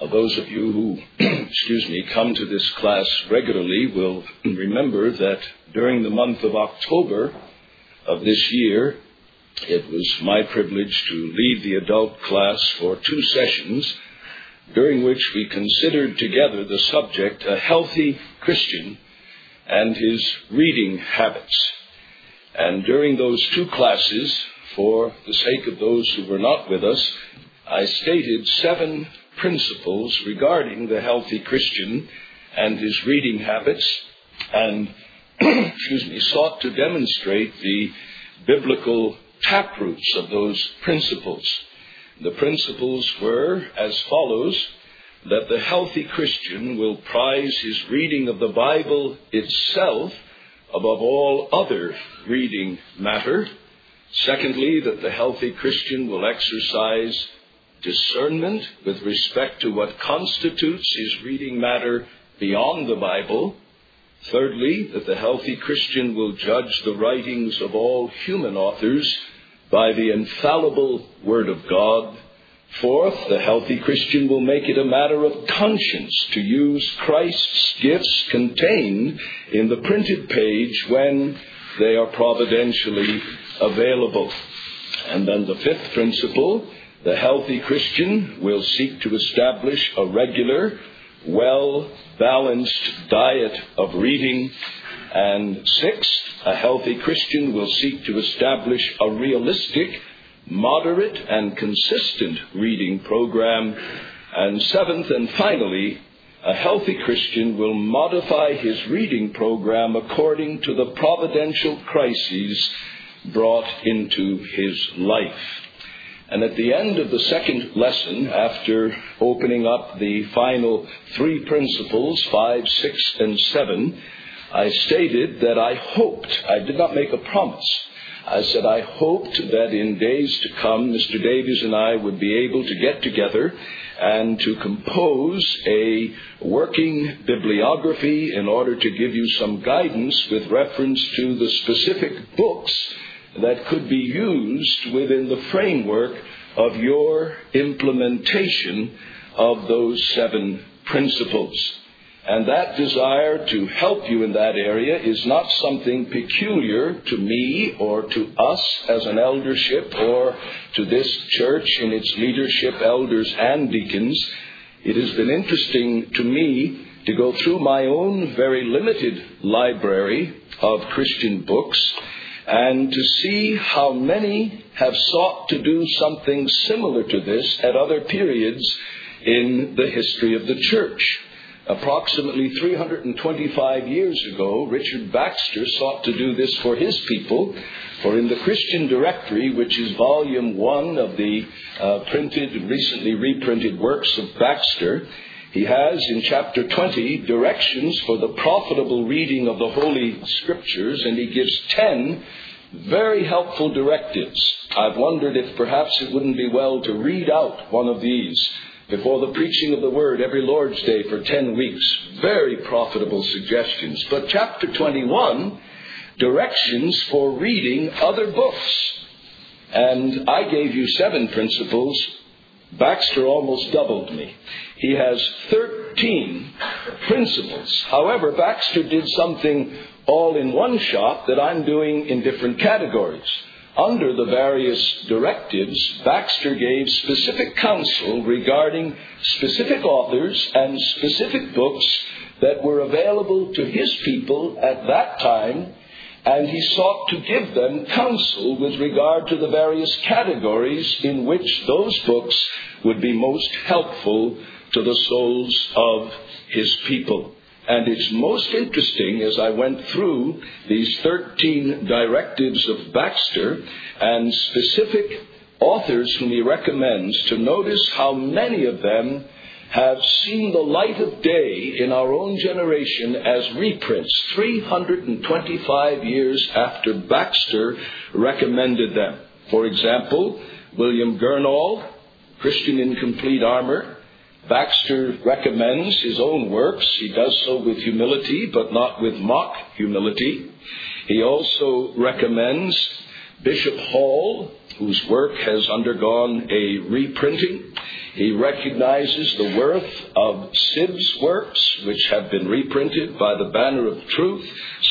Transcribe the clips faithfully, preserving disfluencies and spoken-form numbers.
Uh, those of you who, excuse me, come to this class regularly will remember that during the month of October of this year, it was my privilege to lead the adult class for two sessions, during which we considered together the subject, a healthy Christian and his reading habits. And during those two classes, for the sake of those who were not with us, I stated seven principles regarding the healthy Christian and his reading habits, and excuse me, sought to demonstrate the biblical taproots of those principles. The principles were as follows: that the healthy Christian will prize his reading of the Bible itself above all other reading matter. Secondly, that the healthy Christian will exercise discernment with respect to what constitutes his reading matter beyond the Bible. Thirdly, that the healthy Christian will judge the writings of all human authors by the infallible Word of God. Fourth, the healthy Christian will make it a matter of conscience to use Christ's gifts contained in the printed page when they are providentially available. And then the fifth principle, the healthy Christian will seek to establish a regular, well-balanced diet of reading. And sixth, a healthy Christian will seek to establish a realistic, moderate, and consistent reading program. And seventh and finally, a healthy Christian will modify his reading program according to the providential crises brought into his life. And at the end of the second lesson, after opening up the final three principles, five, six, and seven, I stated that I hoped, I did not make a promise, I said I hoped that in days to come, Mister Davies and I would be able to get together and to compose a working bibliography in order to give you some guidance with reference to the specific books that could be used within the framework of your implementation of those seven principles. And that desire to help you in that area is not something peculiar to me or to us as an eldership or to this church in its leadership, elders and deacons. It has been interesting to me to go through my own very limited library of Christian books and to see how many have sought to do something similar to this at other periods in the history of the church. Approximately three hundred twenty-five years ago, Richard Baxter sought to do this for his people. For in the Christian Directory, which is volume one of the uh, printed, recently reprinted works of Baxter, he has in chapter twenty directions for the profitable reading of the Holy Scriptures, and he gives ten very helpful directives. I've wondered if perhaps it wouldn't be well to read out one of these before the preaching of the Word every Lord's Day for ten weeks. Very profitable suggestions. But chapter twenty-one, directions for reading other books. And I gave you seven principles. Baxter almost doubled me. He has thirteen principles. However, Baxter did something all in one shot that I'm doing in different categories. Under the various directives, Baxter gave specific counsel regarding specific authors and specific books that were available to his people at that time, and he sought to give them counsel with regard to the various categories in which those books would be most helpful to the souls of his people. And it's most interesting as I went through these thirteen directives of Baxter and specific authors whom he recommends, to notice how many of them have seen the light of day in our own generation as reprints, three hundred twenty-five years after Baxter recommended them. For example, William Gurnall, Christian in Complete Armor. Baxter recommends his own works. He does so with humility, but not with mock humility. He also recommends Bishop Hall, whose work has undergone a reprinting. He recognizes the worth of Sibb's works, which have been reprinted by the Banner of Truth,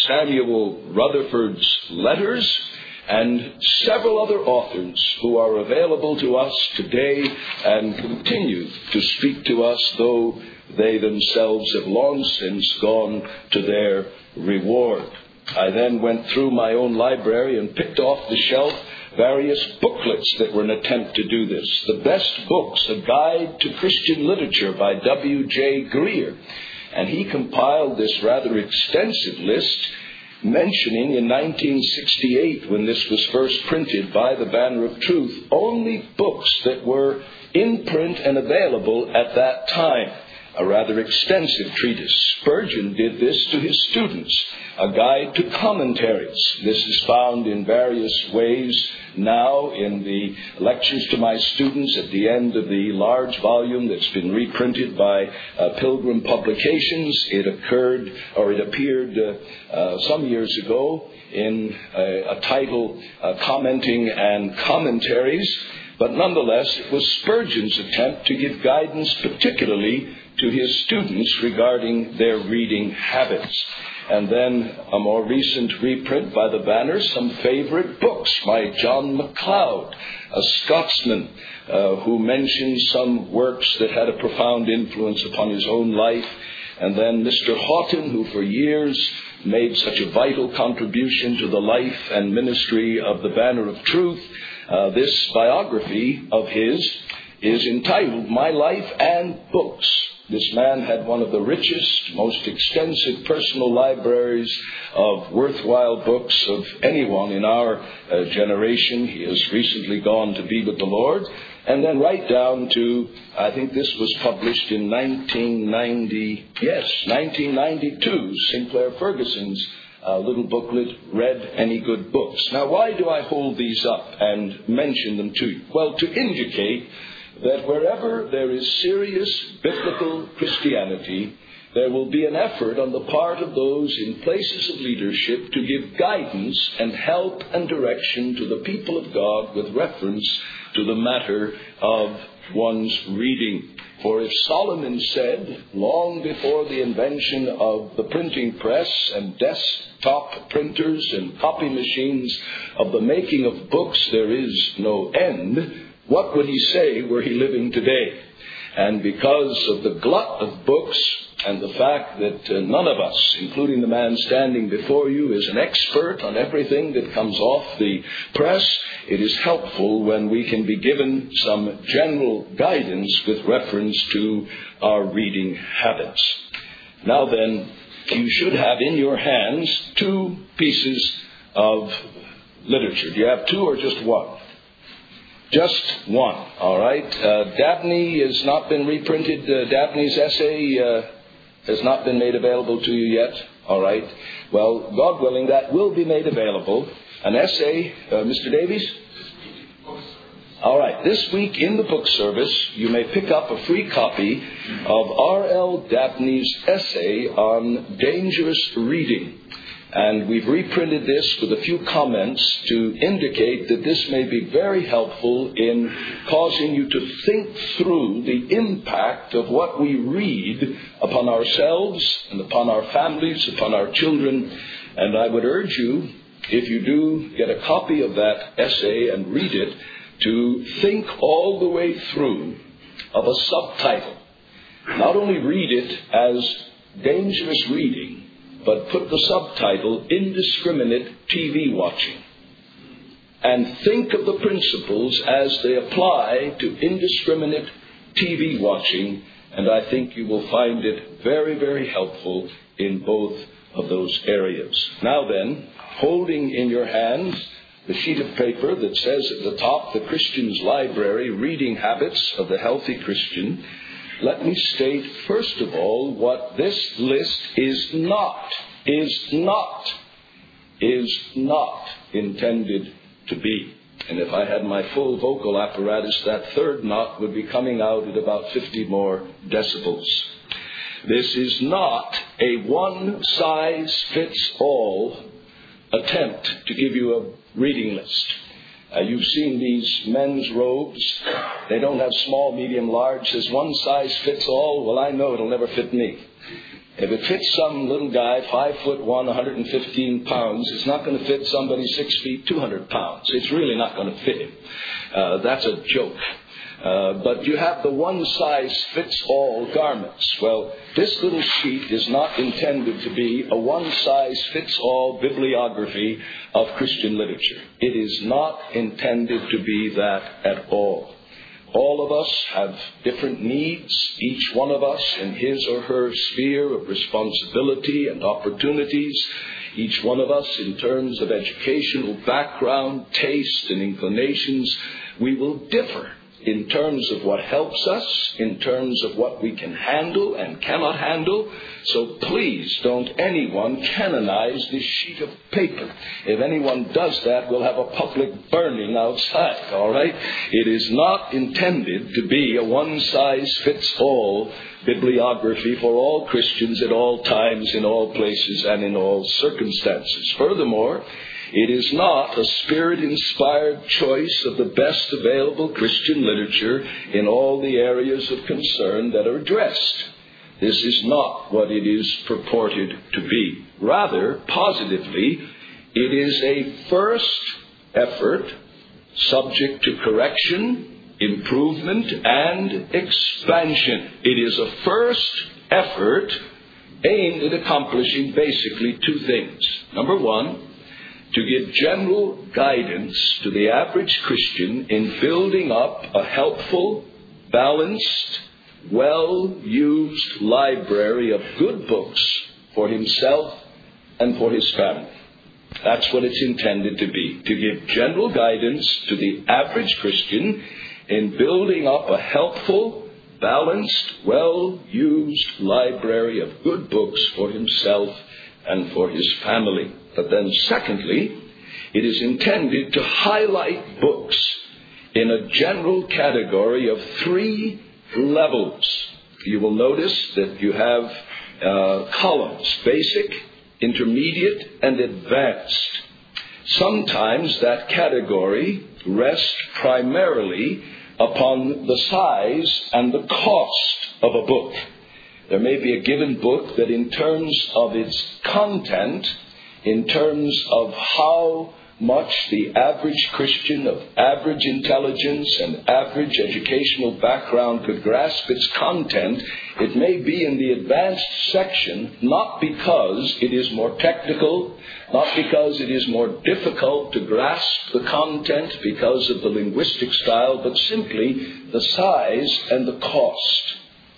Samuel Rutherford's letters, and several other authors who are available to us today and continue to speak to us, though they themselves have long since gone to their reward. I then went through my own library and picked off the shelf various booklets that were an attempt to do this. The Best Books, A Guide to Christian Literature by W J Greer. And he compiled this rather extensive list, mentioning in nineteen sixty-eight, when this was first printed by the Banner of Truth, only books that were in print and available at that time. A rather extensive treatise. Spurgeon did this to his students, a guide to commentaries. This is found in various ways now in the lectures to my students at the end of the large volume that's been reprinted by uh, Pilgrim Publications. It occurred, or it appeared uh, uh, some years ago in a, a title, uh, Commenting and Commentaries. But nonetheless, it was Spurgeon's attempt to give guidance particularly to his students regarding their reading habits. And then a more recent reprint by the Banner, Some Favorite Books by John MacLeod, a Scotsman uh, who mentions some works that had a profound influence upon his own life. And then Mister Houghton, who for years made such a vital contribution to the life and ministry of the Banner of Truth. Uh, this biography of his is entitled My Life and Books. This man had one of the richest, most extensive personal libraries of worthwhile books of anyone in our uh, generation. He has recently gone to be with the Lord. And then right down to, I think this was published in nineteen ninety, yes, nineteen ninety-two, Sinclair Ferguson's uh, little booklet, Read Any Good Books. Now, why do I hold these up and mention them to you? Well, to indicate that wherever there is serious biblical Christianity, there will be an effort on the part of those in places of leadership to give guidance and help and direction to the people of God with reference to the matter of one's reading. For if Solomon said, long before the invention of the printing press and desktop printers and copy machines, of the making of books there is no end, what would he say were he living today? And because of the glut of books and the fact that uh, none of us, including the man standing before you, is an expert on everything that comes off the press, it is helpful when we can be given some general guidance with reference to our reading habits. Now then, you should have in your hands two pieces of literature. Do you have two or just one? Just one, all right. Uh, Dabney has not been reprinted. Uh, Dabney's essay uh, has not been made available to you yet, all right. Well, God willing, that will be made available. An essay, uh, Mister Davies? All right. This week in the book service, you may pick up a free copy of R L Dabney's essay on dangerous reading. And we've reprinted this with a few comments to indicate that this may be very helpful in causing you to think through the impact of what we read upon ourselves and upon our families, upon our children. And I would urge you, if you do get a copy of that essay and read it, to think all the way through of a subtitle. Not only read it as dangerous reading, but put the subtitle, Indiscriminate T V Watching. And think of the principles as they apply to indiscriminate T V watching, and I think you will find it very, very helpful in both of those areas. Now then, holding in your hands the sheet of paper that says at the top, The Christian's Library, Reading Habits of the Healthy Christian, let me state, first of all, what this list is not, is not, is not intended to be. And if I had my full vocal apparatus, that third not would be coming out at about fifty more decibels. This is not a one-size-fits-all attempt to give you a reading list. Uh, you've seen these men's robes. They don't have small, medium, large. There's one size fits all. Well, I know it'll never fit me. If it fits some little guy, five foot one, one hundred fifteen pounds, it's not going to fit somebody six feet, two hundred pounds. It's really not going to fit him. Uh, that's a joke. Uh, but you have the one-size-fits-all garments. Well, this little sheet is not intended to be a one-size-fits-all bibliography of Christian literature. It is not intended to be that at all. All of us have different needs, each one of us in his or her sphere of responsibility and opportunities, each one of us in terms of educational background, taste, and inclinations. We will differ in terms of what helps us, in terms of what we can handle and cannot handle. So please don't anyone canonize this sheet of paper. If anyone does that, we'll have a public burning outside, all right? It is not intended to be a one-size-fits-all bibliography for all Christians at all times, in all places, and in all circumstances. Furthermore, it is not a Spirit-inspired choice of the best available Christian literature in all the areas of concern that are addressed. This is not what it is purported to be. Rather, positively, it is a first effort subject to correction, improvement, and expansion. It is a first effort aimed at accomplishing basically two things. Number one, to give general guidance to the average Christian in building up a helpful, balanced, well-used library of good books for himself and for his family. That's what it's intended to be, to give general guidance to the average Christian in building up a helpful, balanced, well-used library of good books for himself and for his family. But then secondly, it is intended to highlight books in a general category of three levels. You will notice that you have uh, columns: basic, intermediate, and advanced. Sometimes that category rests primarily upon the size and the cost of a book. There may be a given book that in terms of its content, in terms of how much the average Christian of average intelligence and average educational background could grasp its content, it may be in the advanced section, not because it is more technical, not because it is more difficult to grasp the content because of the linguistic style, but simply the size and the cost.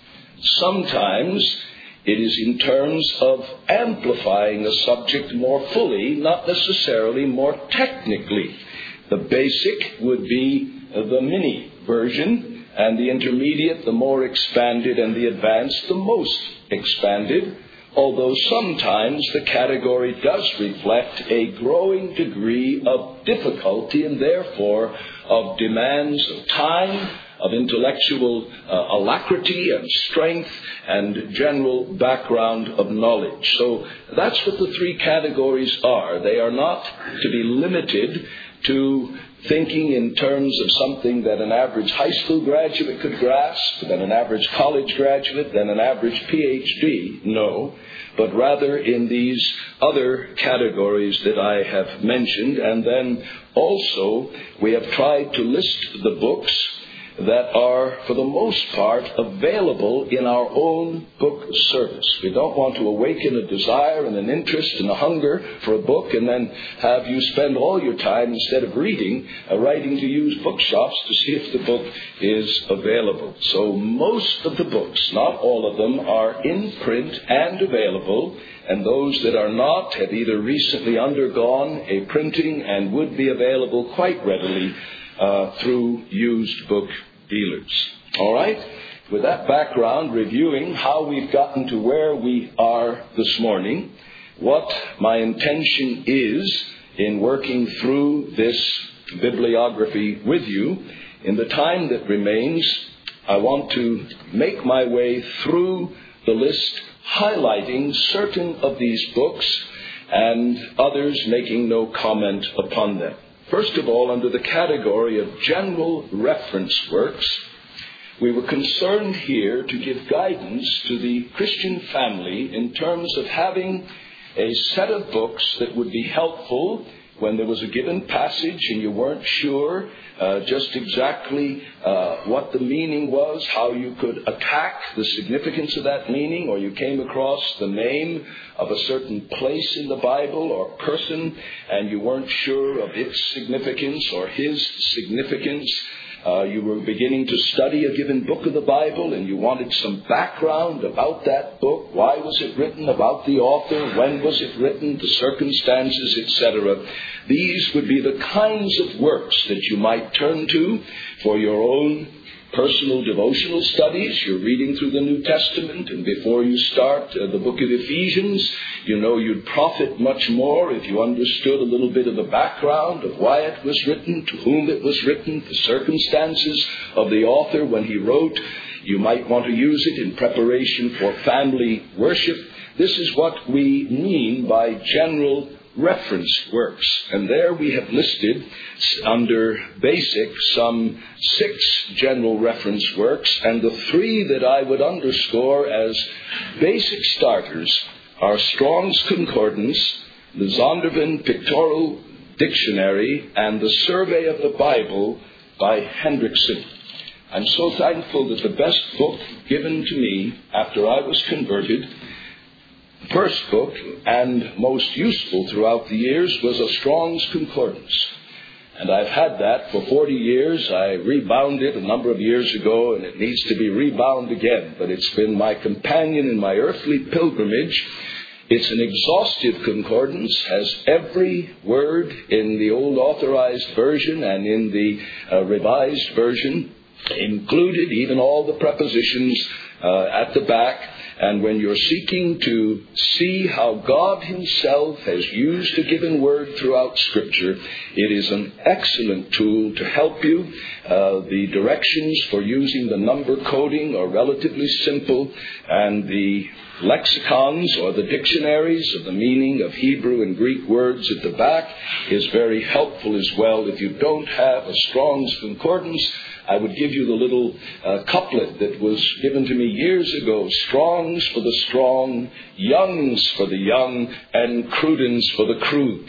Sometimes it is in terms of amplifying a subject more fully, not necessarily more technically. The basic would be the mini version, and the intermediate, the more expanded, and the advanced, the most expanded, although sometimes the category does reflect a growing degree of difficulty and therefore of demands of time, of intellectual uh, alacrity and strength and general background of knowledge. So that's what the three categories are. They are not to be limited to thinking in terms of something that an average high school graduate could grasp, that an average college graduate, than an average P H D. No, but rather in these other categories that I have mentioned. And then also we have tried to list the books that are, for the most part, available in our own book service. We don't want to awaken a desire and an interest and a hunger for a book and then have you spend all your time, instead of reading, uh, writing to used bookshops to see if the book is available. So most of the books, not all of them, are in print and available, and those that are not have either recently undergone a printing and would be available quite readily Uh, through used book dealers. All right? With that background, reviewing how we've gotten to where we are this morning, what my intention is in working through this bibliography with you, in the time that remains, I want to make my way through the list, highlighting certain of these books and others making no comment upon them. First of all, under the category of general reference works, we were concerned here to give guidance to the Christian family in terms of having a set of books that would be helpful when there was a given passage and you weren't sure uh, just exactly uh, what the meaning was, how you could attack the significance of that meaning, or you came across the name of a certain place in the Bible or person and you weren't sure of its significance or his significance. Uh, you were beginning to study a given book of the Bible and you wanted some background about that book. Why was it written? About the author? When was it written? The circumstances, et cetera. These would be the kinds of works that you might turn to for your own personal devotional studies. You're reading through the New Testament, and before you start uh, the book of Ephesians, you know you'd profit much more if you understood a little bit of the background of why it was written, to whom it was written, the circumstances of the author when he wrote. You might want to use it in preparation for family worship. This is what we mean by general reference works. And there we have listed under basic some six general reference works, and the three that I would underscore as basic starters are Strong's Concordance, the Zondervan Pictorial Dictionary, and the Survey of the Bible by Hendrickson. I'm so thankful that the best book given to me after I was converted, first book and most useful throughout the years, was a Strong's Concordance. And I've had that for forty years. I rebound it a number of years ago, and it needs to be rebound again. But it's been my companion in my earthly pilgrimage. It's an exhaustive concordance, has every word in the old authorized version and in the uh, revised version included, even all the prepositions uh, at the back. And when you're seeking to see how God himself has used a given word throughout Scripture, it is an excellent tool to help you. Uh, the directions for using the number coding are relatively simple, and the lexicons or the dictionaries of the meaning of Hebrew and Greek words at the back is very helpful as well. If you don't have a Strong's Concordance, I would give you the little uh, couplet that was given to me years ago. Strong's for the strong, Young's for the young, and Cruden's for the crude.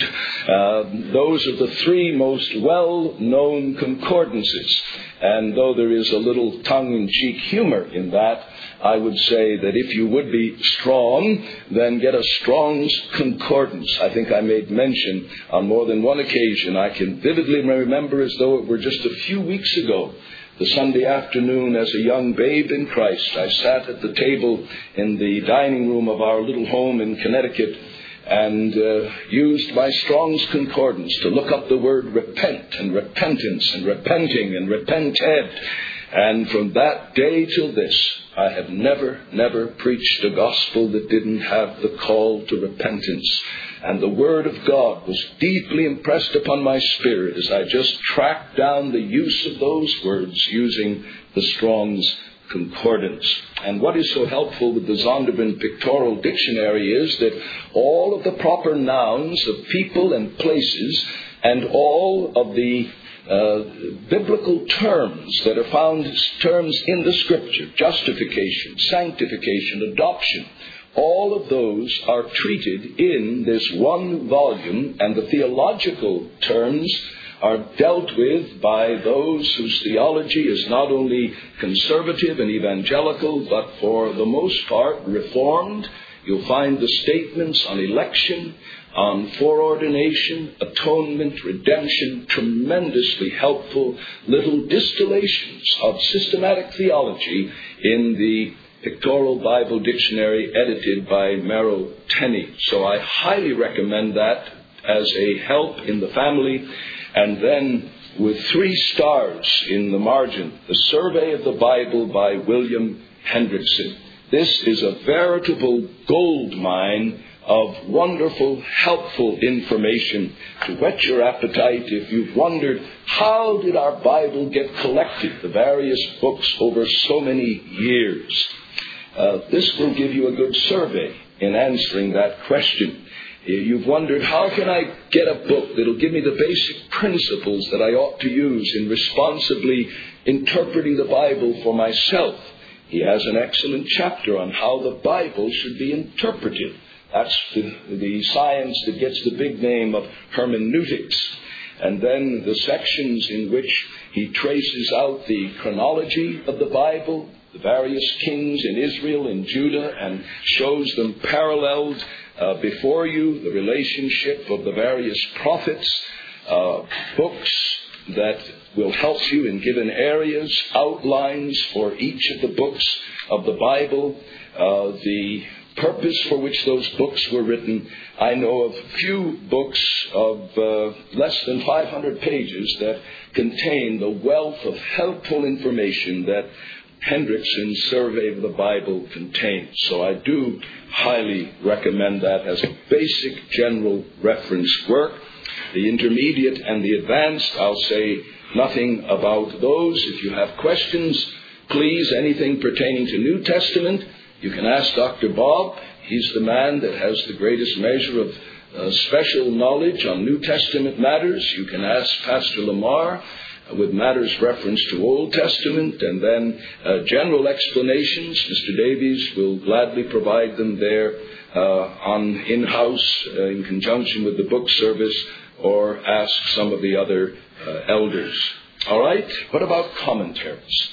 Uh, those are the three most well-known concordances. And though there is a little tongue-in-cheek humor in that, I would say that if you would be strong, then get a Strong's Concordance. I think I made mention on more than one occasion. I can vividly remember, as though it were just a few weeks ago, the Sunday afternoon as a young babe in Christ, I sat at the table in the dining room of our little home in Connecticut and uh, used my Strong's Concordance to look up the word repent and repentance and repenting and repented. And from that day till this, I have never, never preached a gospel that didn't have the call to repentance. And the Word of God was deeply impressed upon my spirit as I just tracked down the use of those words using the Strong's Concordance. And what is so helpful with the Zondervan Pictorial Dictionary is that all of the proper nouns of people and places and all of the Uh, biblical terms that are found as terms in the Scripture, justification, sanctification, adoption, all of those are treated in this one volume, and the theological terms are dealt with by those whose theology is not only conservative and evangelical, but for the most part reformed. You'll find the statements on election, on foreordination, atonement, redemption, tremendously helpful little distillations of systematic theology in the Pictorial Bible Dictionary edited by Merrill Tenney. So I highly recommend that as a help in the family. And then with three stars in the margin, the Survey of the Bible by William Hendrickson. This is a veritable gold mine of wonderful, helpful information to whet your appetite if you've wondered, how did our Bible get collected, the various books over so many years? Uh, this will give you a good survey in answering that question. You've wondered, how can I get a book that'll give me the basic principles that I ought to use in responsibly interpreting the Bible for myself? He has an excellent chapter on how the Bible should be interpreted. That's the, the science that gets the big name of hermeneutics. And then the sections in which he traces out the chronology of the Bible, the various kings in Israel and Judah, and shows them paralleled uh, before you, the relationship of the various prophets, uh, books that will help you in given areas, outlines for each of the books of the Bible, uh, the purpose for which those books were written. I know of few books of uh, less than five hundred pages that contain the wealth of helpful information that Hendrickson's Survey of the Bible contains. So I do highly recommend that as a basic general reference work. The intermediate and the advanced, I'll say nothing about those. If you have questions, please, anything pertaining to New Testament, you can ask Doctor Bob. He's the man that has the greatest measure of uh, special knowledge on New Testament matters. You can ask Pastor Lamar uh, with matters reference to Old Testament, and then uh, general explanations. Mister Davies will gladly provide them there uh, on in-house uh, in conjunction with the book service, or ask some of the other uh, elders. All right, what about commentaries?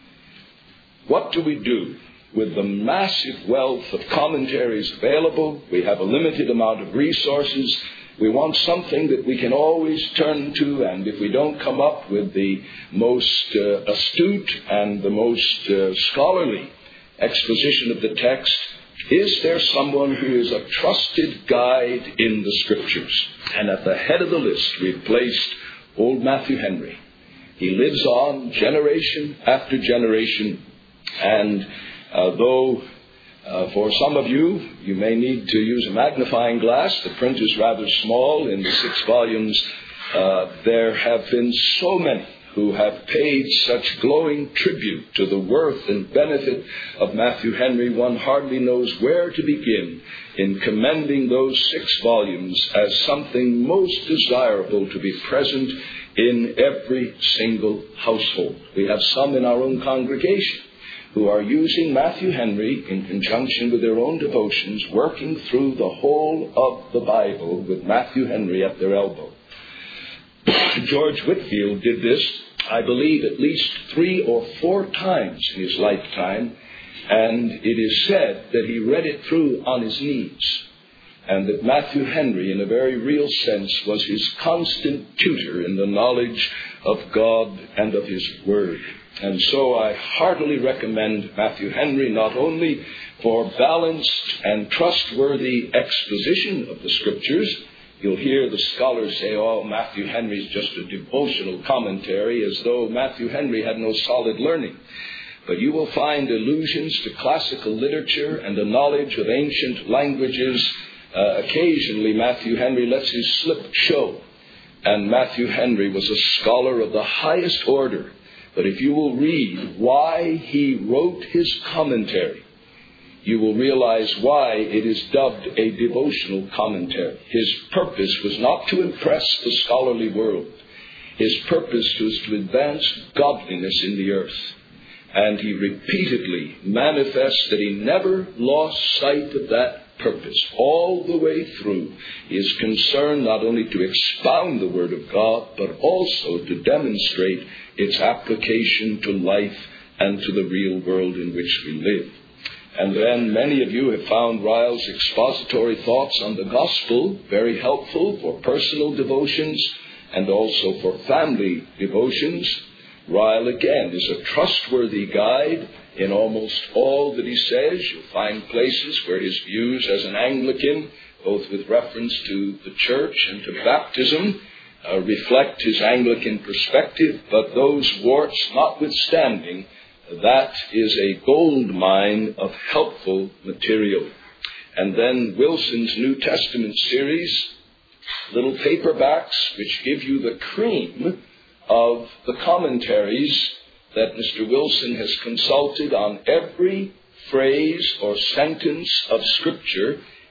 What do we do with the massive wealth of commentaries available? We have a limited amount of resources. We want something that we can always turn to, and if we don't come up with the most uh, astute and the most uh, scholarly exposition of the text, is there someone who is a trusted guide in the Scriptures? And at the head of the list, we've placed old Matthew Henry. He lives on generation after generation, and uh, though uh, for some of you, you may need to use a magnifying glass, the print is rather small in the six volumes, uh, there have been so many who have paid such glowing tribute to the worth and benefit of Matthew Henry, one hardly knows where to begin in commending those six volumes as something most desirable to be present in every single household. We have some in our own congregation who are using Matthew Henry in conjunction with their own devotions, working through the whole of the Bible with Matthew Henry at their elbow. George Whitefield did this, I believe, at least three or four times in his lifetime, and it is said that he read it through on his knees, and that Matthew Henry, in a very real sense, was his constant tutor in the knowledge of God and of His Word. And so I heartily recommend Matthew Henry, not only for balanced and trustworthy exposition of the Scriptures. You'll hear the scholars say, oh, Matthew Henry's just a devotional commentary, as though Matthew Henry had no solid learning. But you will find allusions to classical literature and a knowledge of ancient languages. Uh, occasionally, Matthew Henry lets his slip show. And Matthew Henry was a scholar of the highest order. But if you will read why he wrote his commentary, you will realize why it is dubbed a devotional commentary. His purpose was not to impress the scholarly world. His purpose was to advance godliness in the earth. And he repeatedly manifests that he never lost sight of that purpose. All the way through, he is concerned not only to expound the Word of God, but also to demonstrate its application to life and to the real world in which we live. And then many of you have found Ryle's expository thoughts on the gospel very helpful for personal devotions and also for family devotions. Ryle, again, is a trustworthy guide in almost all that he says. You'll find places where his views as an Anglican, both with reference to the church and to baptism, uh, reflect his Anglican perspective, but those warts notwithstanding, that is a gold mine of helpful material. And then Wilson's New Testament series, little paperbacks which give you the cream of the commentaries that Mister Wilson has consulted on every phrase or sentence of Scripture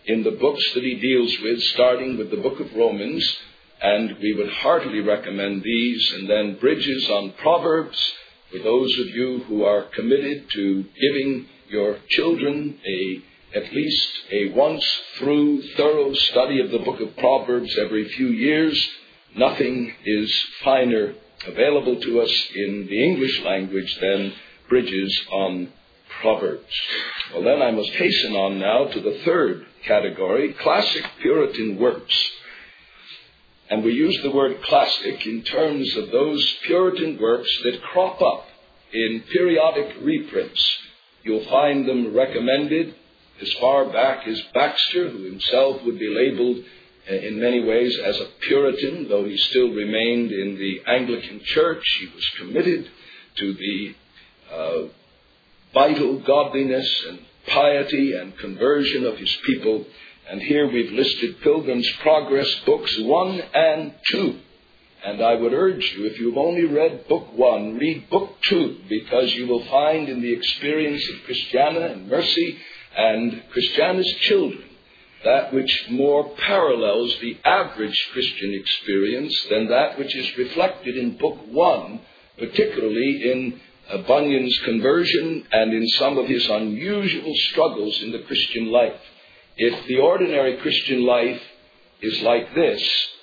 in the books that he deals with, starting with the book of Romans, and we would heartily recommend these, and then Bridges on Proverbs, for those of you who are committed to giving your children a at least a once-through thorough study of the book of Proverbs every few years. Nothing is finer available to us in the English language than Bridges on Proverbs. Well, then I must hasten on now to the third category, classic Puritan works. And we use the word classic in terms of those Puritan works that crop up in periodic reprints. You'll find them recommended as far back as Baxter, who himself would be labeled in many ways as a Puritan, though he still remained in the Anglican Church. He was committed to the uh, vital godliness and piety and conversion of his people. And here we've listed Pilgrim's Progress books one and two. And I would urge you, if you've only read book one, read book two, because you will find in the experience of Christiana and Mercy and Christiana's children that which more parallels the average Christian experience than that which is reflected in book one, particularly in uh, Bunyan's conversion and in some of his unusual struggles in the Christian life. If the ordinary Christian life is like this,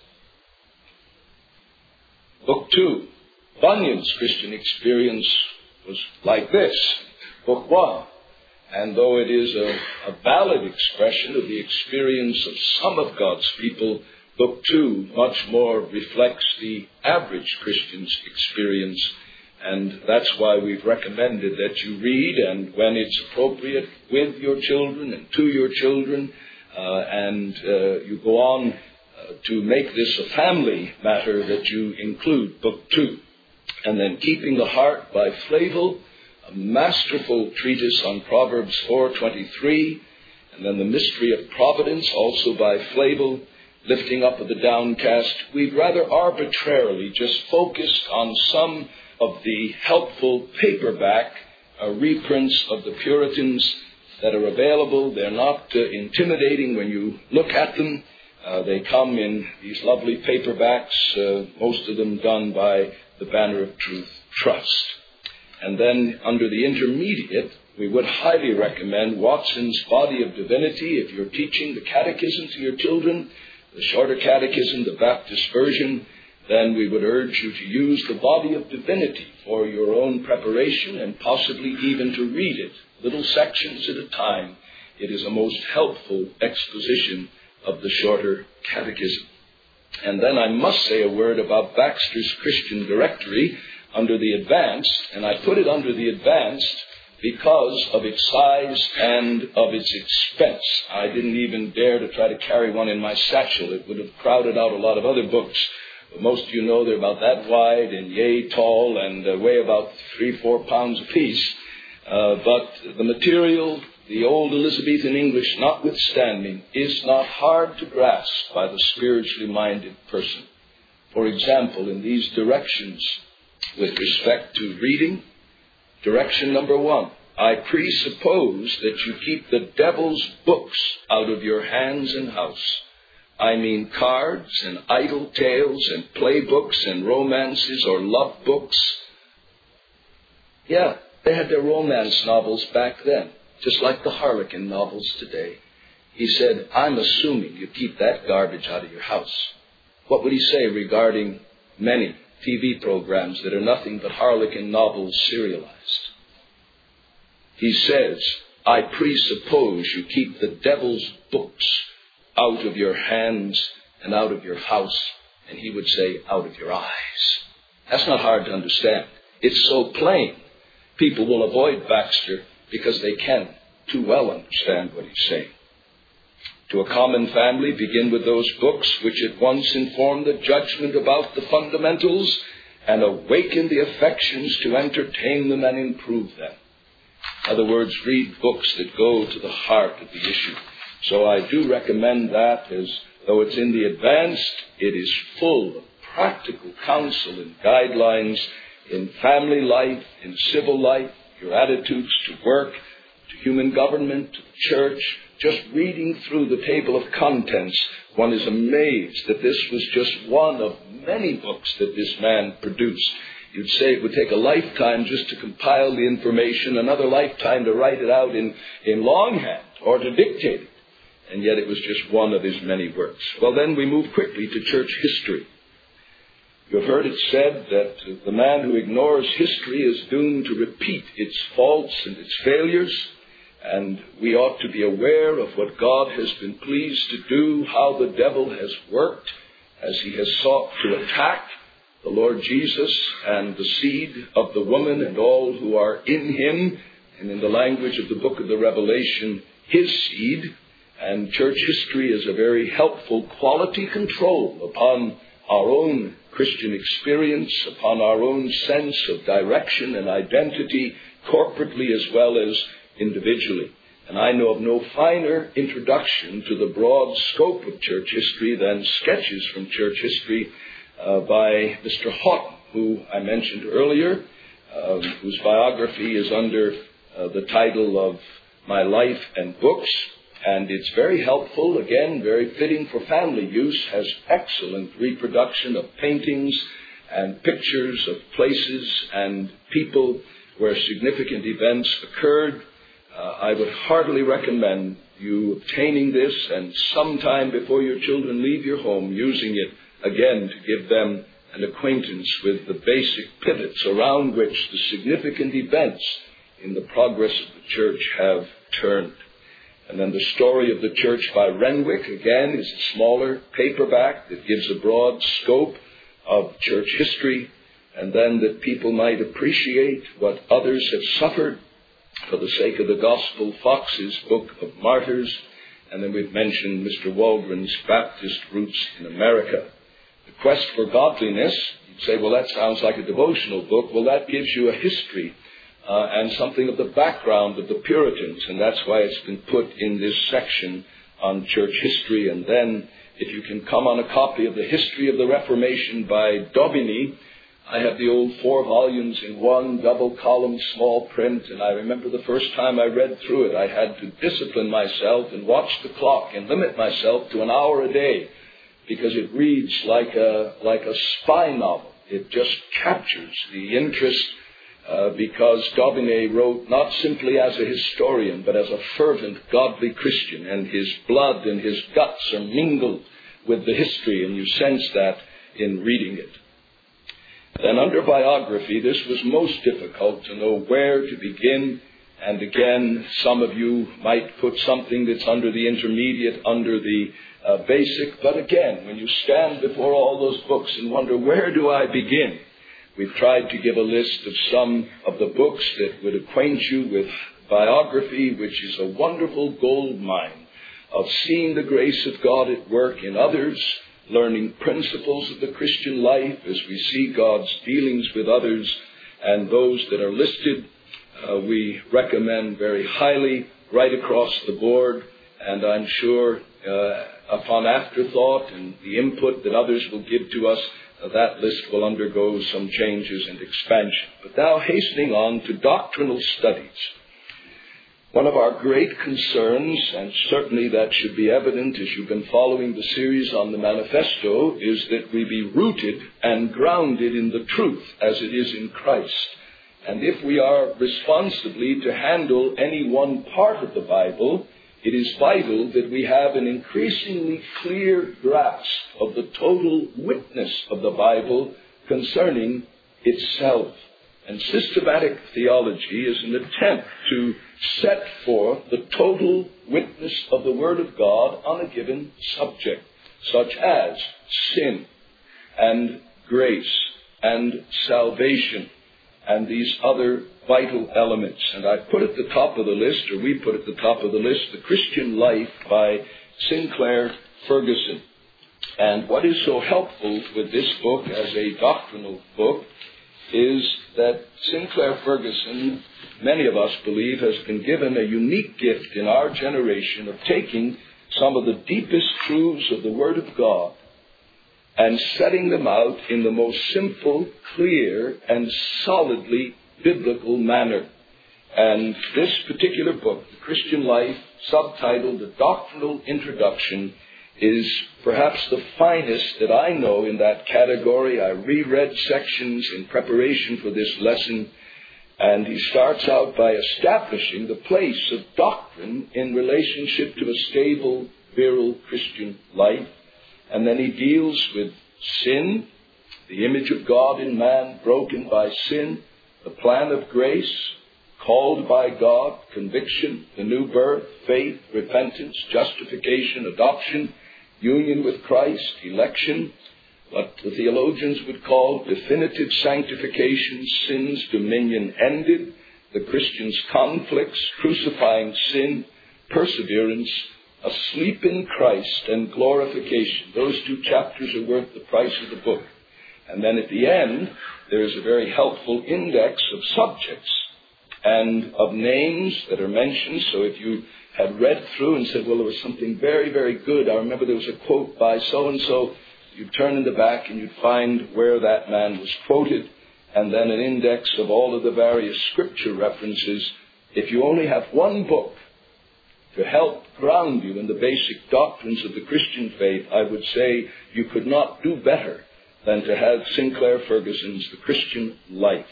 book two, Bunyan's Christian experience was like this, book one. And though it is a, a valid expression of the experience of some of God's people, book two much more reflects the average Christian's experience. And that's why we've recommended that you read, and when it's appropriate, with your children and to your children, uh, and uh, you go on uh, to make this a family matter, that you include book two. And then Keeping the Heart by Flavel, a masterful treatise on Proverbs four twenty-three, and then The Mystery of Providence, also by Flavel, Lifting Up of the Downcast. We've rather arbitrarily just focused on some of the helpful paperback uh, reprints of the Puritans that are available. They're not uh, intimidating when you look at them. Uh, they come in these lovely paperbacks, uh, most of them done by the Banner of Truth Trust. And then under the intermediate, we would highly recommend Watson's Body of Divinity. If you're teaching the catechism to your children, the shorter catechism, the Baptist version, then we would urge you to use the Body of Divinity for your own preparation and possibly even to read it, little sections at a time. It is a most helpful exposition of the shorter catechism. And then I must say a word about Baxter's Christian Directory under the Advanced, and I put it under the Advanced because of its size and of its expense. I didn't even dare to try to carry one in my satchel. It would have crowded out a lot of other books. Most of you know they're about that wide and yay tall and uh, weigh about three, four pounds apiece. Uh, but the material, the old Elizabethan English notwithstanding, is not hard to grasp by the spiritually minded person. For example, in these directions with respect to reading, direction number one, I presuppose that you keep the devil's books out of your hands and house. I mean cards and idle tales and playbooks and romances or love books. Yeah, they had their romance novels back then, just like the Harlequin novels today. He said, I'm assuming you keep that garbage out of your house. What would he say regarding many T V programs that are nothing but Harlequin novels serialized? He says, I presuppose you keep the devil's books out of your hands and out of your house, and he would say, out of your eyes. That's not hard to understand. It's so plain. People will avoid Baxter because they can too well understand what he's saying. To a common family, begin with those books which at once inform the judgment about the fundamentals and awaken the affections to entertain them and improve them. In other words, read books that go to the heart of the issue. So I do recommend that, as though it's in the Advanced, it is full of practical counsel and guidelines in family life, in civil life, your attitudes to work, to human government, to the church, just reading through the table of contents, one is amazed that this was just one of many books that this man produced. You'd say it would take a lifetime just to compile the information, another lifetime to write it out in, in longhand or to dictate it. And yet it was just one of his many works. Well, then we move quickly to church history. You have heard it said that the man who ignores history is doomed to repeat its faults and its failures. And we ought to be aware of what God has been pleased to do, how the devil has worked as he has sought to attack the Lord Jesus and the seed of the woman and all who are in him, and in the language of the book of the Revelation, his seed. And church history is a very helpful quality control upon our own Christian experience, upon our own sense of direction and identity, corporately as well as individually. And I know of no finer introduction to the broad scope of church history than Sketches from Church History uh, by Mister Houghton, who I mentioned earlier, uh, whose biography is under uh, the title of My Life and Books. And it's very helpful, again, very fitting for family use, has excellent reproduction of paintings and pictures of places and people where significant events occurred. Uh, I would heartily recommend you obtaining this and sometime before your children leave your home using it again to give them an acquaintance with the basic pivots around which the significant events in the progress of the church have turned. And then the story of the church by Renwick, again, is a smaller paperback that gives a broad scope of church history, and then that people might appreciate what others have suffered for the sake of the gospel, Fox's Book of Martyrs, and then we've mentioned Mister Waldron's Baptist Roots in America. The Quest for Godliness, you'd say, well, that sounds like a devotional book. Well, that gives you a history Uh, and something of the background of the Puritans, and that's why it's been put in this section on church history. And then, if you can come on a copy of the History of the Reformation by Daubigny, I have the old four volumes in one double-column small print, and I remember the first time I read through it, I had to discipline myself and watch the clock and limit myself to an hour a day, because it reads like a, like a spy novel. It just captures the interest. Uh, because Daubigny wrote not simply as a historian, but as a fervent, godly Christian, and his blood and his guts are mingled with the history, and you sense that in reading it. Then under biography, this was most difficult to know where to begin, and again, some of you might put something that's under the intermediate, under the uh, basic, but again, when you stand before all those books and wonder, where do I begin? We've tried to give a list of some of the books that would acquaint you with biography, which is a wonderful gold mine of seeing the grace of God at work in others, learning principles of the Christian life as we see God's dealings with others, and those that are listed, uh, we recommend very highly right across the board, and I'm sure uh, upon afterthought and the input that others will give to us, that list will undergo some changes and expansion. But now hastening on to doctrinal studies. One of our great concerns, and certainly that should be evident as you've been following the series on the Manifesto, is that we be rooted and grounded in the truth as it is in Christ. And if we are responsibly to handle any one part of the Bible, it is vital that we have an increasingly clear grasp of the total witness of the Bible concerning itself. And systematic theology is an attempt to set forth the total witness of the Word of God on a given subject, such as sin and grace and salvation and these other vital elements. And I put at the top of the list, or we put at the top of the list, The Christian Life by Sinclair Ferguson. And what is so helpful with this book as a doctrinal book is that Sinclair Ferguson, many of us believe, has been given a unique gift in our generation of taking some of the deepest truths of the Word of God and setting them out in the most simple, clear, and solidly biblical manner. And this particular book, The Christian Life, subtitled The Doctrinal Introduction, is perhaps the finest that I know in that category. I reread sections in preparation for this lesson, and he starts out by establishing the place of doctrine in relationship to a stable, virile Christian life. And then he deals with sin, the image of God in man broken by sin, the plan of grace, called by God, conviction, the new birth, faith, repentance, justification, adoption, union with Christ, election, what the theologians would call definitive sanctification, sin's dominion ended, the Christian's conflicts, crucifying sin, perseverance, asleep in Christ, and glorification. Those two chapters are worth the price of the book. And then at the end, there is a very helpful index of subjects and of names that are mentioned. So if you had read through and said, well, there was something very, very good, I remember there was a quote by so-and-so, you'd turn in the back and you'd find where that man was quoted, and then an index of all of the various scripture references. If you only have one book to help ground you in the basic doctrines of the Christian faith, I would say you could not do better than to have Sinclair Ferguson's The Christian Life.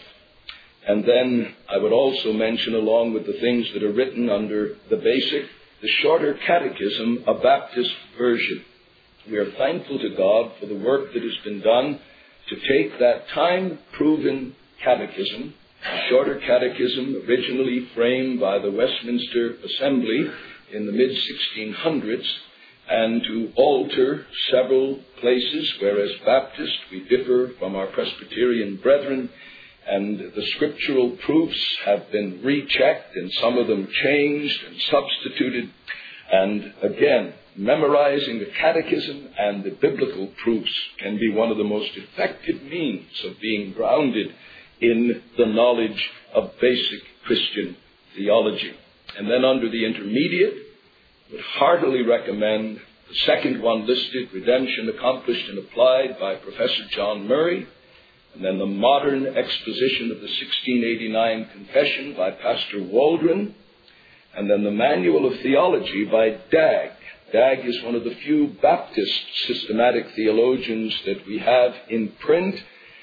And then I would also mention, along with the things that are written under the basic, the Shorter Catechism, a Baptist version. We are thankful to God for the work that has been done to take that time-proven catechism, the Shorter Catechism, originally framed by the Westminster Assembly in the mid sixteen hundreds, and to alter several places where as Baptists we differ from our Presbyterian brethren, and the scriptural proofs have been rechecked and some of them changed and substituted. And again, memorizing the catechism and the biblical proofs can be one of the most effective means of being grounded in the knowledge of basic Christian theology. And then under the intermediate, I would heartily recommend the second one listed, Redemption Accomplished and Applied by Professor John Murray, and then the Modern Exposition of the sixteen eighty-nine Confession by Pastor Waldron, and then the Manual of Theology by Dagg. Dagg is one of the few Baptist systematic theologians that we have in print,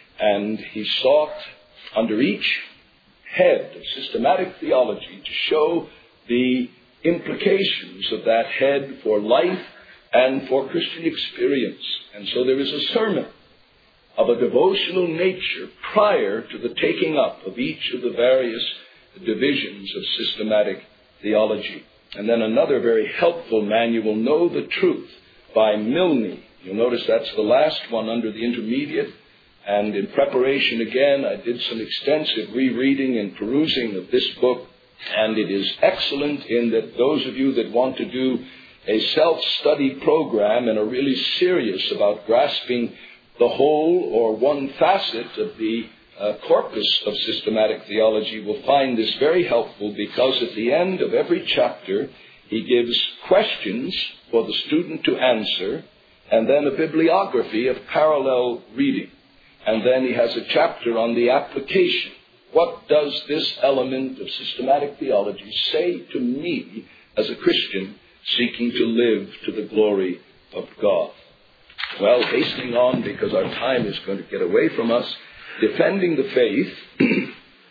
and he sought under each head of systematic theology to show the implications of that head for life and for Christian experience. And so there is a sermon of a devotional nature prior to the taking up of each of the various divisions of systematic theology. And then another very helpful manual, Know the Truth, by Milne. You'll notice that's the last one under the intermediate. And in preparation, again, I did some extensive rereading and perusing of this book. And it is excellent in that those of you that want to do a self-study program and are really serious about grasping the whole or one facet of the uh, corpus of systematic theology will find this very helpful, because at the end of every chapter he gives questions for the student to answer, and then a bibliography of parallel reading. And then he has a chapter on the application. What does this element of systematic theology say to me as a Christian seeking to live to the glory of God? Well, hastening on because our time is going to get away from us, defending the faith.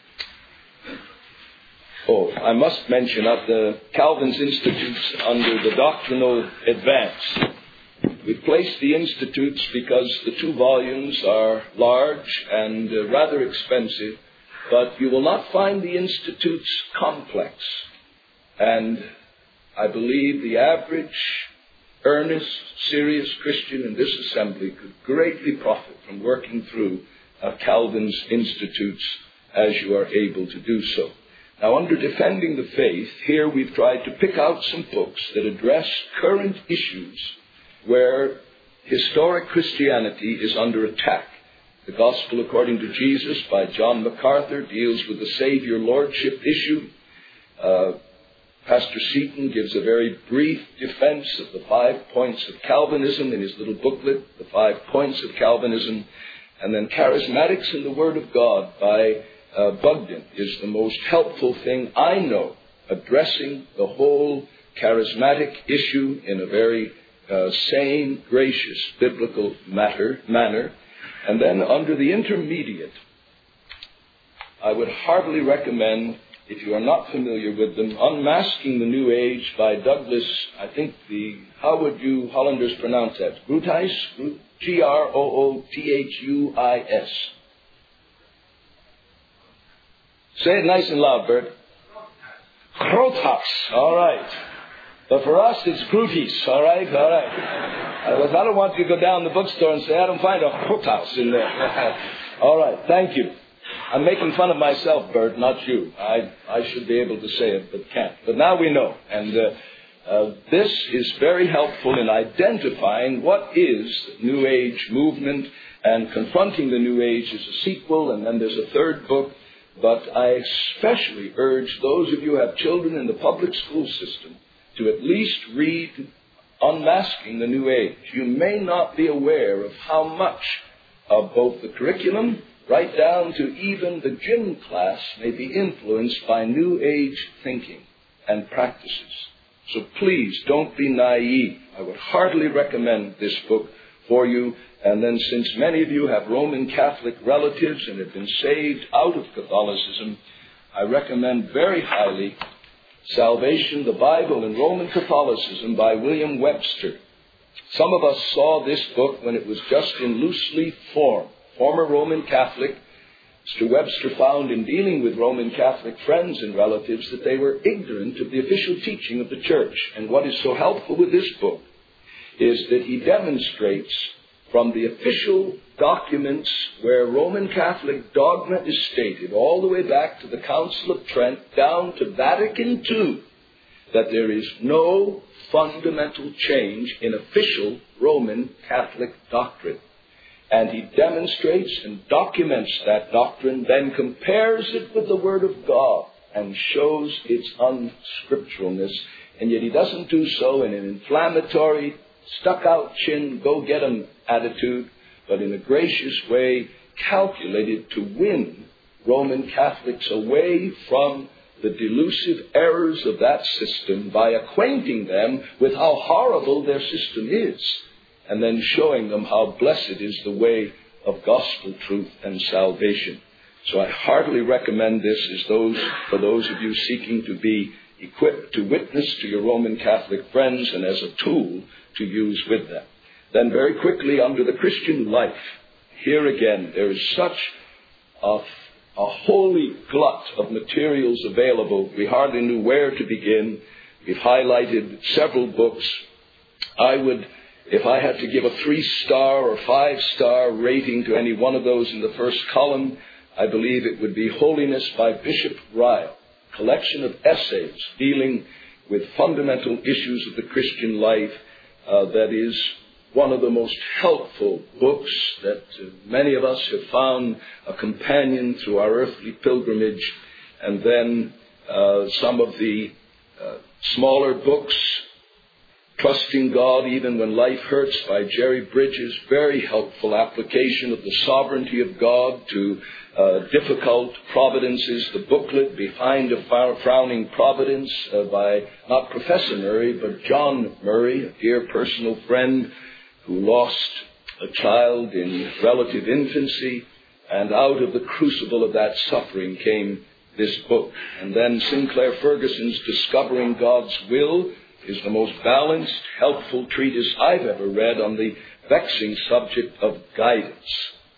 oh, I must mention at the Calvin's Institutes under the Doctrinal Advance. We placed the Institutes because the two volumes are large and uh, rather expensive, but you will not find the Institutes complex. And I believe the average earnest, serious Christian in this assembly could greatly profit from working through uh, Calvin's Institutes as you are able to do so. Now, under Defending the Faith, here we've tried to pick out some books that address current issues where historic Christianity is under attack. The Gospel According to Jesus by John MacArthur deals with the Savior Lordship issue. Uh, Pastor Seaton gives a very brief defense of the five points of Calvinism in his little booklet, The Five Points of Calvinism. And then Charismatics in the Word of God by uh, Bugden is the most helpful thing I know, addressing the whole charismatic issue in a very uh, sane, gracious, biblical matter, manner. And then under the intermediate, I would heartily recommend, if you are not familiar with them, Unmasking the New Age by Douglas, I think the, how would you Hollanders pronounce that? Groothuis? G R O O T H U I S. Say it nice and loud, Bert. Groothuis. All right. But for us, it's Groothuis. All right? All right. I don't want you to go down the bookstore and say, I don't find a Groothuis in there. All right. Thank you. I'm making fun of myself, Bert, not you. I, I should be able to say it, but can't. But now we know. And uh, uh, this is very helpful in identifying what is the New Age movement, and Confronting the New Age is a sequel, and then there's a third book. But I especially urge those of you who have children in the public school system to at least read Unmasking the New Age. You may not be aware of how much of both the curriculum, right down to even the gym class, may be influenced by New Age thinking and practices. So please don't be naive. I would heartily recommend this book for you. And then, since many of you have Roman Catholic relatives and have been saved out of Catholicism, I recommend very highly Salvation, the Bible, and Roman Catholicism by William Webster. Some of us saw this book when it was just in loose leaf form. Former Roman Catholic, Mister Webster found in dealing with Roman Catholic friends and relatives that they were ignorant of the official teaching of the Church. And what is so helpful with this book is that he demonstrates from the official documents where Roman Catholic dogma is stated, all the way back to the Council of Trent, down to Vatican Two, that there is no fundamental change in official Roman Catholic doctrine. And he demonstrates and documents that doctrine, then compares it with the Word of God and shows its unscripturalness. And yet he doesn't do so in an inflammatory, stuck-out chin, go-get-'em attitude, but in a gracious way calculated to win Roman Catholics away from the delusive errors of that system by acquainting them with how horrible their system is, and then showing them how blessed is the way of gospel truth and salvation. So I heartily recommend this as those for those of you seeking to be equipped to witness to your Roman Catholic friends and as a tool to use with them. Then very quickly, under the Christian life, here again, there is such a, a holy glut of materials available. We hardly knew where to begin. We've highlighted several books. I would, if I had to give a three-star or five-star rating to any one of those in the first column, I believe it would be Holiness by Bishop Ryle, collection of essays dealing with fundamental issues of the Christian life. Uh, that is one of the most helpful books that uh, many of us have found a companion through our earthly pilgrimage. And then uh, some of the uh, smaller books, Trusting God Even When Life Hurts by Jerry Bridges, very helpful application of the sovereignty of God to uh, difficult providences. The booklet Behind a Frowning Providence uh, by not Professor Murray, but John Murray, a dear personal friend who lost a child in relative infancy, and out of the crucible of that suffering came this book. And then Sinclair Ferguson's Discovering God's Will is the most balanced, helpful treatise I've ever read on the vexing subject of guidance.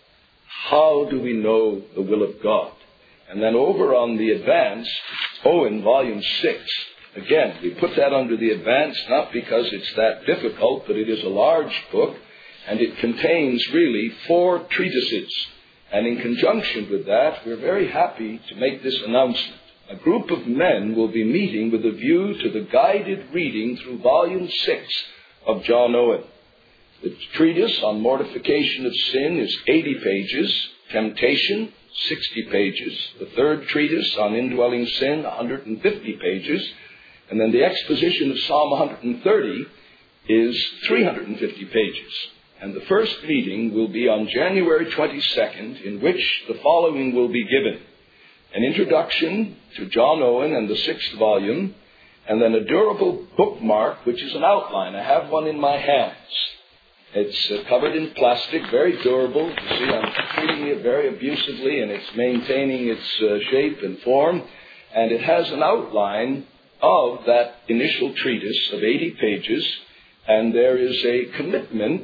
How do we know the will of God? And then over on the advanced, Owen, volume six. Again, we put that under the advanced, not because it's that difficult, but it is a large book, and it contains really four treatises. And in conjunction with that, we're very happy to make this announcement. A group of men will be meeting with a view to the guided reading through volume six of John Owen. The treatise on mortification of sin is eighty pages, temptation, sixty pages. The third treatise on indwelling sin, one hundred fifty pages. And then the exposition of Psalm one hundred thirty is three hundred fifty pages. And the first meeting will be on January twenty-second, in which the following will be given. an introduction to John Owen and the sixth volume, and then a durable bookmark, which is an outline. I have one in my hands. It's uh, covered in plastic, very durable. You see, I'm treating it very abusively, and it's maintaining its uh, shape and form. And it has an outline of that initial treatise of eighty pages, and there is a commitment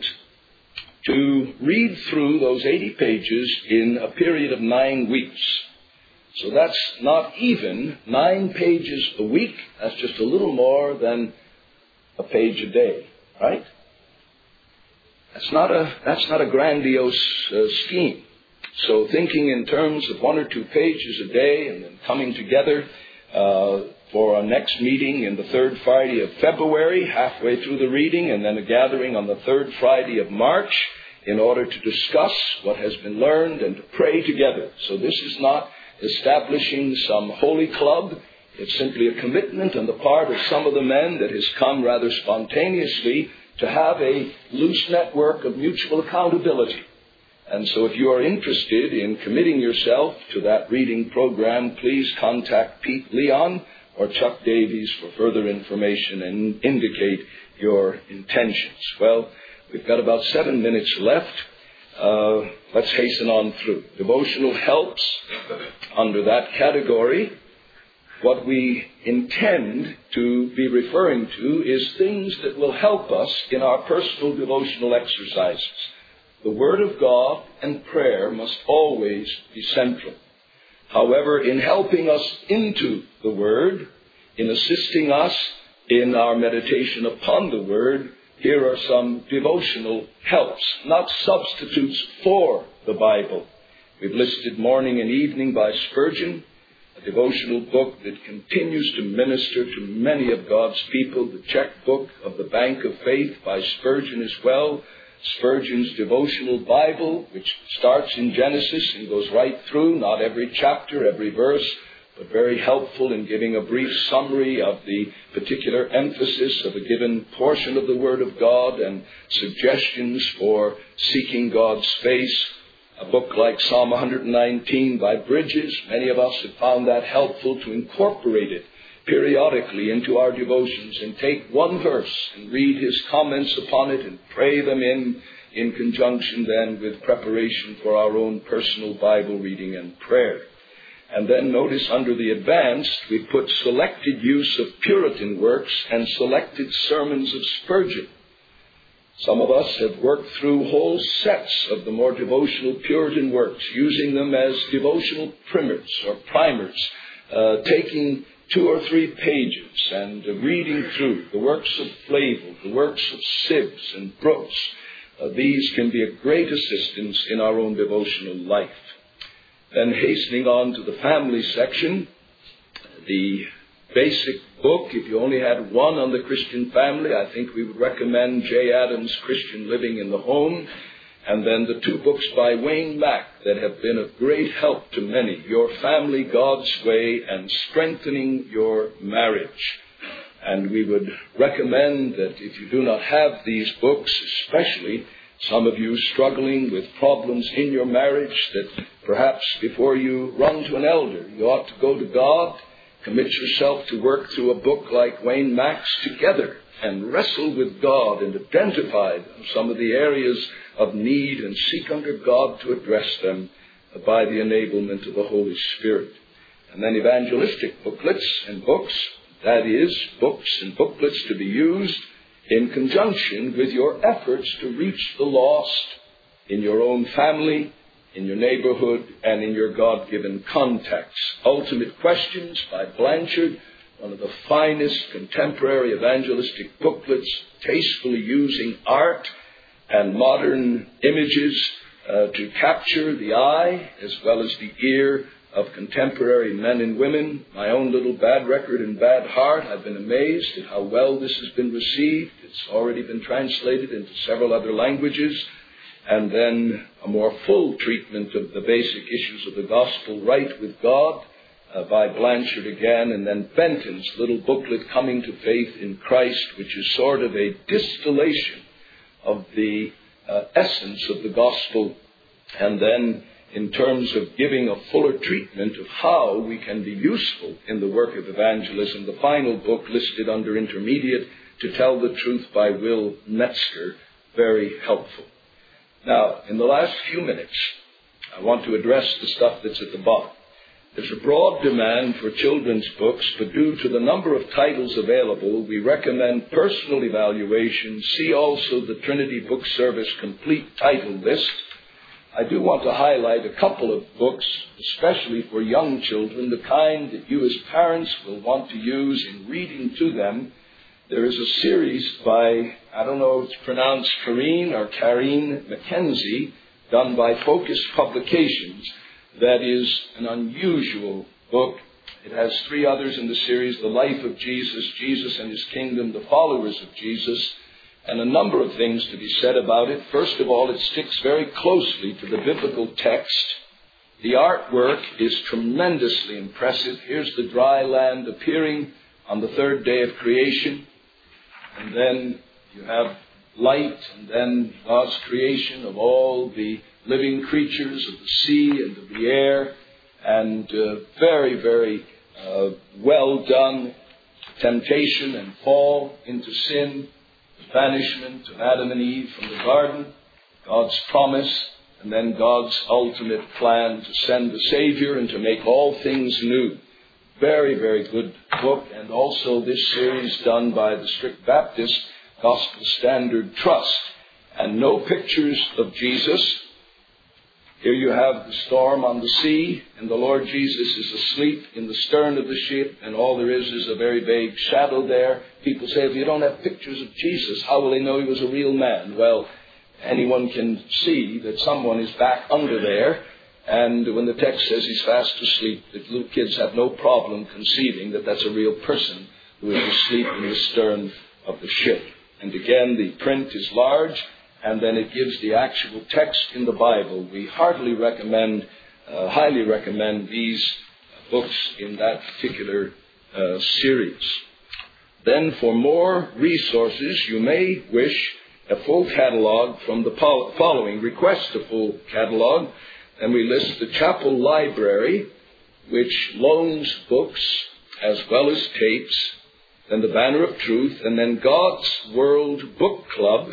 to read through those eighty pages in a period of nine weeks. So that's not even nine pages a week. That's just a little more than a page a day, right? That's not a, that's not a grandiose uh, scheme. So thinking in terms of one or two pages a day and then coming together uh, for our next meeting in the third Friday of February, halfway through the reading, and then a gathering on the third Friday of March in order to discuss what has been learned and to pray together. So this is not establishing some holy club. It's simply a commitment on the part of some of the men that has come rather spontaneously to have a loose network of mutual accountability. And so if you are interested in committing yourself to that reading program, please contact Pete Leon or Chuck Davies for further information and indicate your intentions. Well, we've got about seven minutes left. Uh, let's hasten on through. Devotional helps under that category. What we intend to be referring to is things that will help us in our personal devotional exercises. The Word of God and prayer must always be central. However, in helping us into the Word, in assisting us in our meditation upon the Word, here are some devotional helps, not substitutes for the Bible. We've listed Morning and Evening by Spurgeon, a devotional book that continues to minister to many of God's people. The checkbook of the Bank of Faith by Spurgeon as well. Spurgeon's devotional Bible, which starts in Genesis and goes right through, not every chapter, every verse, but very helpful in giving a brief summary of the particular emphasis of a given portion of the Word of God and suggestions for seeking God's face. A book like Psalm one nineteen by Bridges, many of us have found that helpful to incorporate it periodically into our devotions and take one verse and read his comments upon it and pray them in, in conjunction then with preparation for our own personal Bible reading and prayer. And then notice under the advanced, we put selected use of Puritan works and selected sermons of Spurgeon. Some of us have worked through whole sets of the more devotional Puritan works, using them as devotional primers or primers, uh, taking two or three pages and uh, reading through the works of Flavel, the works of Sibbes and Brooks. Uh, these can be a great assistance in our own devotional life. Then hastening on to the family section, the basic book, if you only had one on the Christian family, I think we would recommend J. Adams' Christian Living in the Home, and then the two books by Wayne Mack that have been of great help to many, Your Family, God's Way, and Strengthening Your Marriage. And we would recommend that if you do not have these books, especially some of you struggling with problems in your marriage, that perhaps before you run to an elder, you ought to go to God, commit yourself to work through a book like Wayne Mack's together and wrestle with God and identify some of the areas of need and seek under God to address them by the enablement of the Holy Spirit. And then evangelistic booklets and books, that is, books and booklets to be used in conjunction with your efforts to reach the lost in your own family, in your neighborhood, and in your God-given context. Ultimate Questions by Blanchard, one of the finest contemporary evangelistic booklets, tastefully using art and modern images uh, to capture the eye as well as the ear of contemporary men and women. My own little bad record and bad heart, I've been amazed at how well this has been received. It's already been translated into several other languages. And then a more full treatment of the basic issues of the gospel, Right with God, uh, by Blanchard again, and then Benton's little booklet, Coming to Faith in Christ, which is sort of a distillation of the uh, essence of the gospel. And then in terms of giving a fuller treatment of how we can be useful in the work of evangelism. The final book listed under Intermediate, To Tell the Truth by Will Metzger, very helpful. Now, in the last few minutes, I want to address the stuff that's at the bottom. There's a broad demand for children's books, but due to the number of titles available, we recommend personal evaluation. See also the Trinity Book Service complete title list. I do want to highlight a couple of books, especially for young children, the kind that you as parents will want to use in reading to them. There is a series by, I don't know if it's pronounced Kareen or Kareen Mackenzie, done by Focus Publications, that is an unusual book. It has three others in the series: The Life of Jesus, Jesus and His Kingdom, The Followers of Jesus, and a number of things to be said about it. First of all, it sticks very closely to the biblical text. The artwork is tremendously impressive. Here's the dry land appearing on the third day of creation. And then you have light, and then God's creation of all the living creatures of the sea and of the air. And uh, very, very uh, well done. Temptation and fall into sin. Banishment of Adam and Eve from the garden, God's promise, and then God's ultimate plan to send the Savior and to make all things new. Very, very good book. And also this series done by the Strict Baptist Gospel Standard Trust. And no pictures of Jesus. Here you have the storm on the sea, and the Lord Jesus is asleep in the stern of the ship, and all there is is a very vague shadow there. People say, if you don't have pictures of Jesus, how will they know He was a real man? Well, anyone can see that someone is back under there, and when the text says He's fast asleep, the little kids have no problem conceiving that that's a real person who is asleep in the stern of the ship. And again, the print is large, and then it gives the actual text in the Bible. We heartily recommend, uh, highly recommend these books in that particular uh, series. Then for more resources, you may wish a full catalog from the following. Request a full catalog, and we list the Chapel Library, which loans books as well as tapes, then the Banner of Truth, and then God's World Book Club.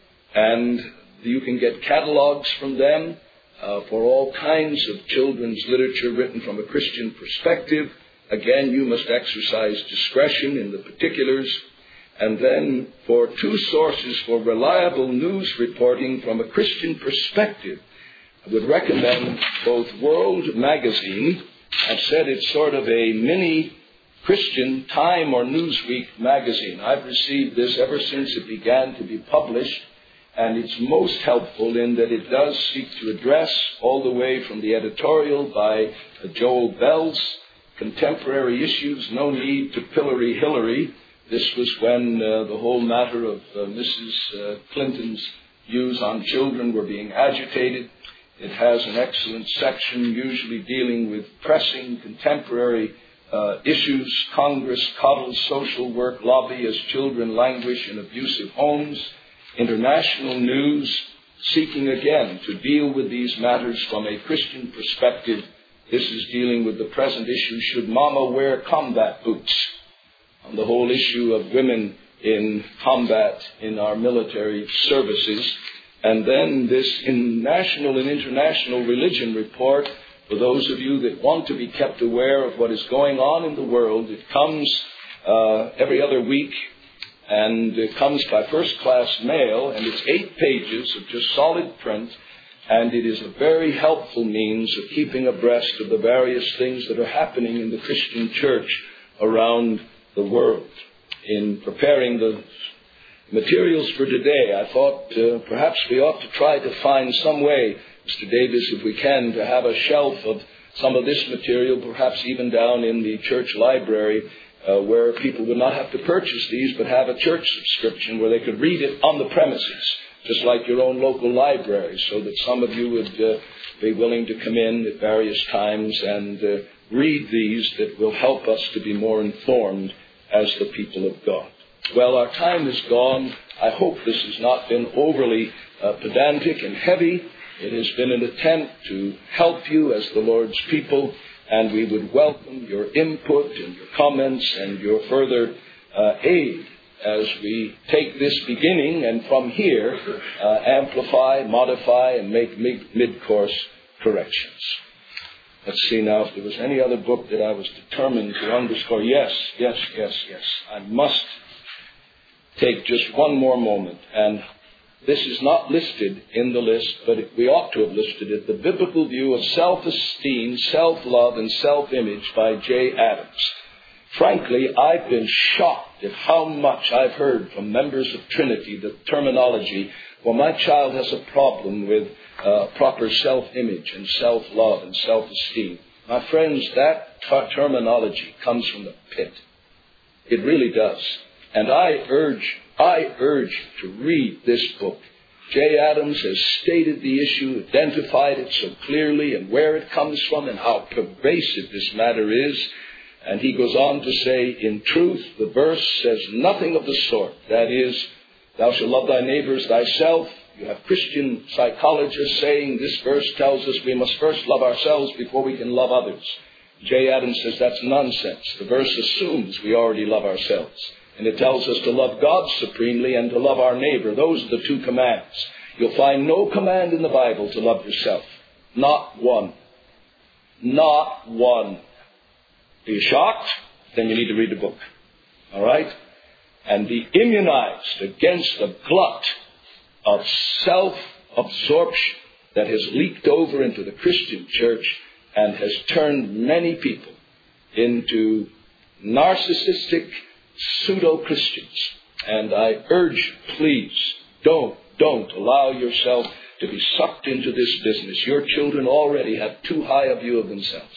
And you can get catalogs from them uh, for all kinds of children's literature written from a Christian perspective. Again, you must exercise discretion in the particulars. And then for two sources for reliable news reporting from a Christian perspective, I would recommend both World Magazine. I've said it's sort of a mini Christian Time or Newsweek magazine. I've received this ever since it began to be published. And it's most helpful in that it does seek to address, all the way from the editorial by Joel Belz, contemporary issues, no need to pillory Hillary. This was when uh, the whole matter of uh, Missus Uh, Clinton's views on children were being agitated. It has an excellent section usually dealing with pressing contemporary uh, issues. Congress coddles social work lobby as children languish in abusive homes. International news, seeking again to deal with these matters from a Christian perspective. This is dealing with the present issue, should Mama wear combat boots? On the whole issue of women in combat in our military services. And then this in national and international religion report, for those of you that want to be kept aware of what is going on in the world. It comes uh, every other week. And it comes by first-class mail, and it's eight pages of just solid print, and it is a very helpful means of keeping abreast of the various things that are happening in the Christian church around the world. In preparing the materials for today, I thought uh, perhaps we ought to try to find some way, Mister Davis, if we can, to have a shelf of some of this material, perhaps even down in the church library, Uh, where people would not have to purchase these, but have a church subscription where they could read it on the premises, just like your own local library, so that some of you would uh, be willing to come in at various times and uh, read these that will help us to be more informed as the people of God. Well, our time is gone. I hope this has not been overly uh, pedantic and heavy, It has been an attempt to help you as the Lord's people, and we would welcome your input and your comments and your further uh, aid as we take this beginning and from here uh, amplify, modify, and make mid- mid-course corrections. Let's see now if there was any other book that I was determined to underscore. Yes, yes, yes, yes. I must take just one more moment, and this is not listed in the list, but we ought to have listed it, The Biblical View of Self-Esteem, Self-Love, and Self-Image by Jay Adams. Frankly, I've been shocked at how much I've heard from members of Trinity, the terminology, well, my child has a problem with uh, proper self-image and self-love and self-esteem. My friends, that t- terminology comes from the pit. It really does. And I urge, I urge you to read this book. Jay Adams has stated the issue, identified it so clearly, and where it comes from and how pervasive this matter is. And he goes on to say, in truth, the verse says nothing of the sort. That is, thou shalt love thy neighbor as thyself. You have Christian psychologists saying this verse tells us we must first love ourselves before we can love others. Jay Adams says that's nonsense. The verse assumes we already love ourselves. And it tells us to love God supremely and to love our neighbor. Those are the two commands. You'll find no command in the Bible to love yourself. Not one. Not one. Are you shocked? Then you need to read the book. All right? And be immunized against the glut of self-absorption that has leaked over into the Christian church and has turned many people into narcissistic pseudo-Christians. And I urge, please, don't, don't allow yourself to be sucked into this business. Your children already have too high a view of themselves.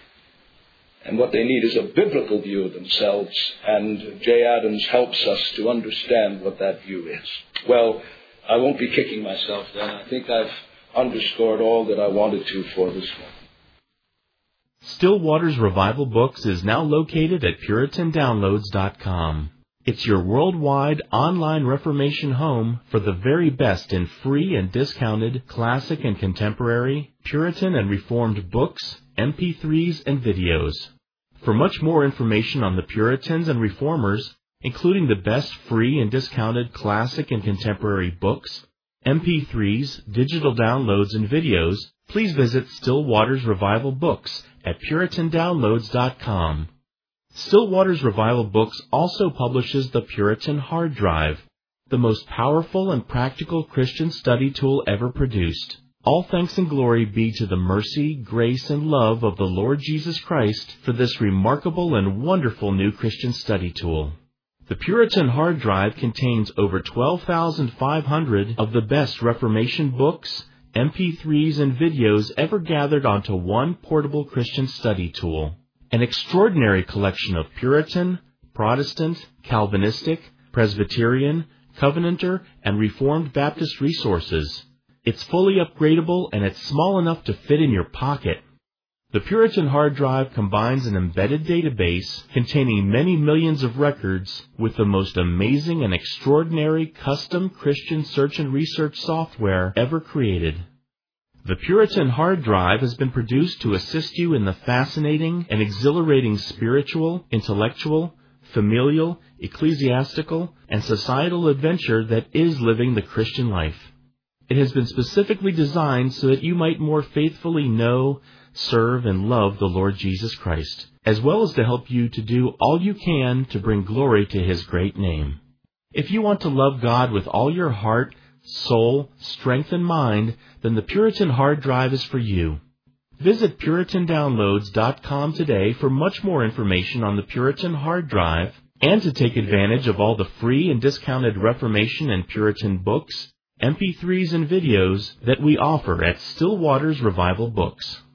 And what they need is a biblical view of themselves, and Jay Adams helps us to understand what that view is. Well, I won't be kicking myself then. I think I've underscored all that I wanted to for this one. Still Waters Revival Books is now located at Puritan Downloads dot com. It's your worldwide online Reformation home for the very best in free and discounted classic and contemporary, Puritan and Reformed books, M P threes, and videos. For much more information on the Puritans and Reformers, including the best free and discounted classic and contemporary books, M P threes, digital downloads, and videos, please visit Still Waters Revival Books at Puritan Downloads dot com. Still Waters Revival Books also publishes the Puritan Hard Drive, the most powerful and practical Christian study tool ever produced. All thanks and glory be to the mercy, grace, and love of the Lord Jesus Christ for this remarkable and wonderful new Christian study tool. The Puritan Hard Drive contains over twelve thousand five hundred of the best Reformation books, M P threes, and videos ever gathered onto one portable Christian study tool. An extraordinary collection of Puritan, Protestant, Calvinistic, Presbyterian, Covenanter, and Reformed Baptist resources. It's fully upgradable and it's small enough to fit in your pocket. The Puritan Hard Drive combines an embedded database containing many millions of records with the most amazing and extraordinary custom Christian search and research software ever created. The Puritan Hard Drive has been produced to assist you in the fascinating and exhilarating spiritual, intellectual, familial, ecclesiastical, and societal adventure that is living the Christian life. It has been specifically designed so that you might more faithfully know, serve, and love the Lord Jesus Christ, as well as to help you to do all you can to bring glory to His great name. If you want to love God with all your heart, soul, strength, and mind, then the Puritan Hard Drive is for you. Visit Puritan Downloads dot com today for much more information on the Puritan Hard Drive and to take advantage of all the free and discounted Reformation and Puritan books, M P threes, and videos that we offer at Still Waters Revival Books.